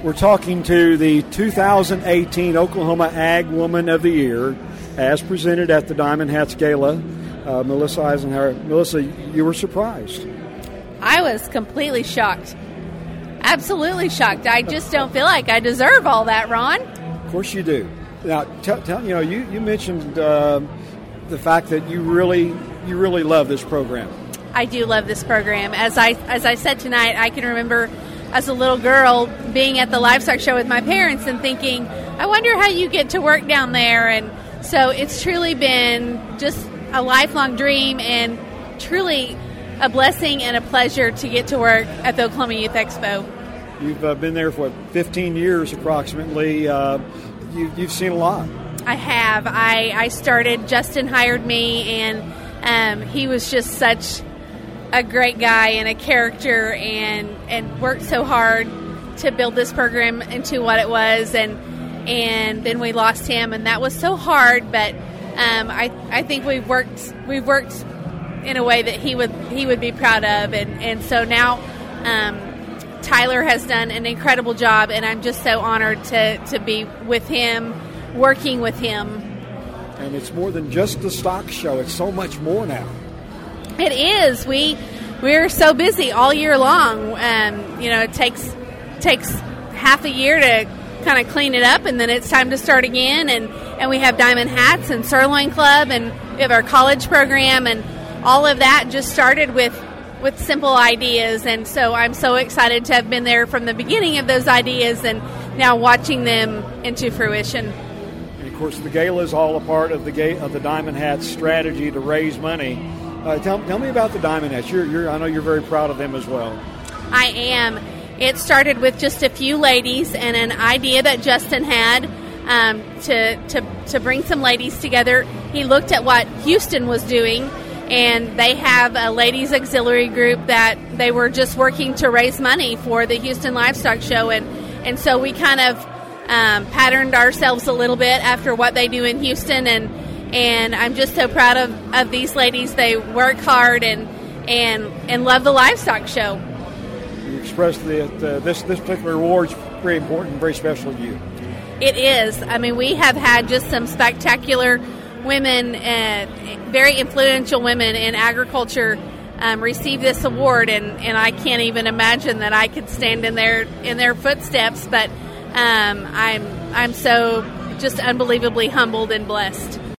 We're talking to the 2018 Oklahoma Ag Woman of the Year, as presented at the Diamond Hats Gala, Melissa Eisenhower. Melissa, you were surprised. I was completely shocked. Absolutely shocked. I just don't feel like I deserve all that, Ron. Of course you do. Now, you mentioned the fact that you really love this program. I do love this program. As I said tonight, I can remember as a little girl being at the livestock show with my parents and thinking, I wonder how you get to work down there. And so it's truly been just a lifelong dream and truly a blessing and a pleasure to get to work at the Oklahoma Youth Expo. You've been there for 15 years approximately. You've seen a lot. I have. I started, Justin hired me, and he was just such a great guy and a character and worked so hard to build this program into what it was, and then we lost him, and that was so hard, but I think we've worked in a way that he would be proud of, and so now Tyler has done an incredible job, and I'm just so honored to be with him, working with him. And it's more than just the stock show, it's so much more now. It is. We're so busy all year long. It takes half a year to kind of clean it up, and then it's time to start again. And we have Diamond Hats and Sirloin Club, and we have our college program, and all of that just started with simple ideas. And so I'm so excited to have been there from the beginning of those ideas and now watching them into fruition. And of course, the gala is all a part of the Diamond Hats strategy to raise money. Tell me about the Diamond Hats. I know you're very proud of them as well. I am. It started with just a few ladies and an idea that Justin had to bring some ladies together. He looked at what Houston was doing, and they have a ladies auxiliary group that they were just working to raise money for the Houston Livestock Show, and so we kind of patterned ourselves a little bit after what they do in Houston, and I'm just so proud of these ladies. They work hard and love the livestock show. You expressed that this particular award is very important, very special to you. It is. I mean, we have had just some spectacular women, very influential women in agriculture receive this award, and I can't even imagine that I could stand in their footsteps. But I'm so just unbelievably humbled and blessed.